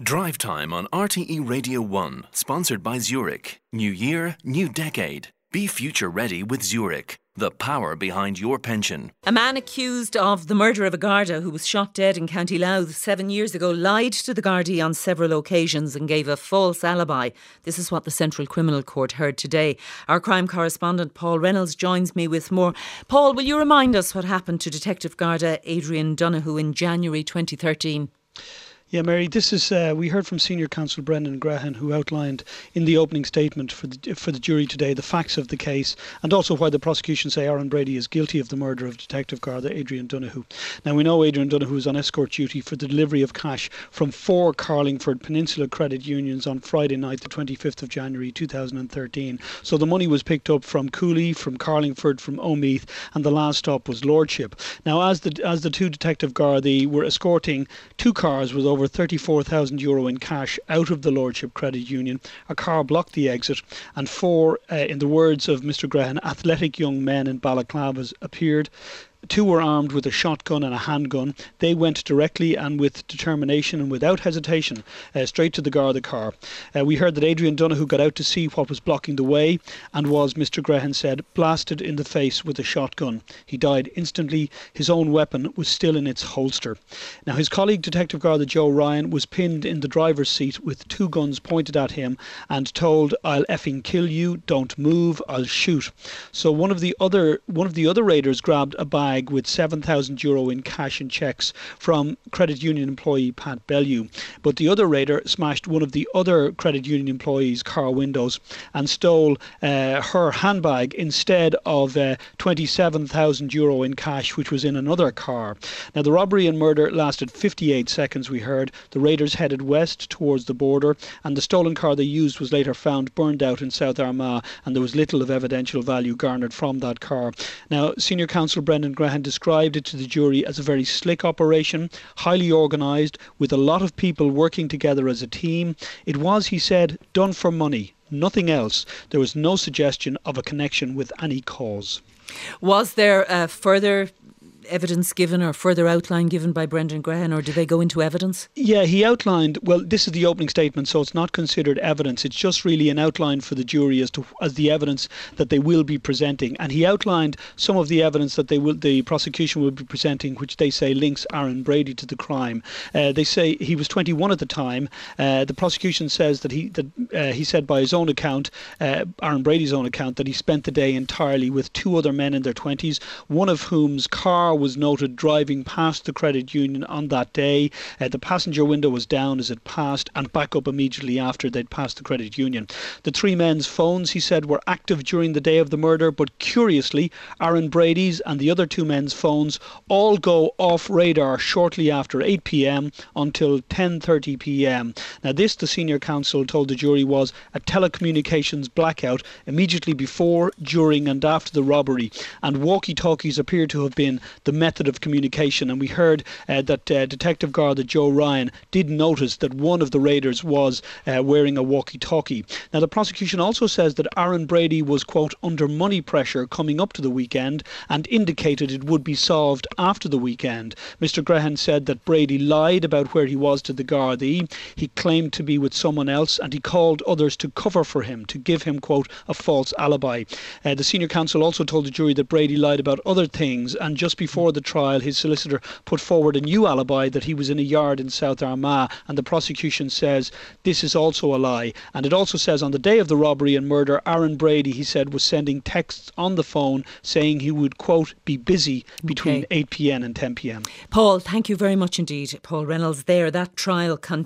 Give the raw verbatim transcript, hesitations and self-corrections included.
Drive Time on R T E Radio one, sponsored by Zurich. New year, new decade. Be future ready with Zurich, the power behind your pension. A man accused of the murder of a Garda who was shot dead in County Louth seven years ago lied to the Gardaí on several occasions and gave a false alibi. This is what the Central Criminal Court heard today. Our crime correspondent Paul Reynolds joins me with more. Paul, will you remind us what happened to Detective Garda Adrian Donoghue in January twenty thirteen? Yeah, Mary, this is, uh, we heard from Senior Counsel Brendan Graham, who outlined in the opening statement for the, for the jury today the facts of the case and also why the prosecution say Aaron Brady is guilty of the murder of Detective Garda Adrian Donoghue. Now, we know Adrian Donoghue is on escort duty for the delivery of cash from four Carlingford Peninsula Credit Unions on Friday night, the twenty-fifth of January two thousand thirteen. So the money was picked up from Cooley, from Carlingford, from Omeath, and the last stop was Lordship. Now, as the as the two Detective Gardaí were escorting two cars with over over thirty-four thousand euro in cash out of the Lordship Credit Union, a car blocked the exit and four, uh, in the words of Mr Graham, athletic young men in balaclavas appeared. Two were armed with a shotgun and a handgun. They went directly and with determination and without hesitation uh, straight to the Garda car. Uh, we heard that Adrian Donoghue got out to see what was blocking the way and was, Mr Graham said, blasted in the face with a shotgun. He died instantly. His own weapon was still in its holster. Now, his colleague Detective Garda Joe Ryan was pinned in the driver's seat with two guns pointed at him and told, "I'll effing kill you, don't move, I'll shoot." So one of the other one of the other raiders grabbed a bag with seven thousand euro in cash and cheques from credit union employee Pat Bellew. But the other raider smashed one of the other credit union employees' car windows and stole uh, her handbag instead of uh, twenty-seven thousand euro in cash, which was in another car. Now, the robbery and murder lasted fifty-eight seconds, we heard. The raiders headed west towards the border, and the stolen car they used was later found burned out in South Armagh, and there was little of evidential value garnered from that car. Now, Senior Counsel Brendan Graham described it to the jury as a very slick operation, highly organised, with a lot of people working together as a team. It was, he said, done for money, nothing else. There was no suggestion of a connection with any cause. Was there uh, further evidence given or further outline given by Brendan Graham, or did they go into evidence? Yeah, he outlined, well, this is the opening statement, so it's not considered evidence. It's just really an outline for the jury as to as the evidence that they will be presenting. And he outlined some of the evidence that they will, the prosecution will be presenting, which they say links Aaron Brady to the crime. Uh, they say he was twenty-one at the time. Uh, the prosecution says that he that uh, he said by his own account, uh, Aaron Brady's own account, that he spent the day entirely with two other men in their twenties, one of whom's car was noted driving past the credit union on that day. Uh, the passenger window was down as it passed and back up immediately after they'd passed the credit union. The three men's phones, he said, were active during the day of the murder, but curiously, Aaron Brady's and the other two men's phones all go off radar shortly after eight p.m. until ten thirty p.m. Now, this, the senior counsel told the jury, was a telecommunications blackout immediately before, during and after the robbery, and walkie-talkies appear to have been the method of communication. And we heard uh, that uh, Detective Garda Joe Ryan did notice that one of the raiders was uh, wearing a walkie-talkie. Now, the prosecution also says that Aaron Brady was, quote, under money pressure coming up to the weekend and indicated it would be solved after the weekend. Mr Graham said that Brady lied about where he was to the Gardaí. He claimed to be with someone else and he called others to cover for him, to give him, quote, a false alibi. Uh, the senior counsel also told the jury that Brady lied about other things, and just before Before the trial, his solicitor put forward a new alibi that he was in a yard in South Armagh, and the prosecution says this is also a lie. And it also says on the day of the robbery and murder, Aaron Brady, he said, was sending texts on the phone saying he would, quote, be busy between okay. eight p.m. and ten p.m. Paul, thank you very much indeed. Paul Reynolds there. That trial continues.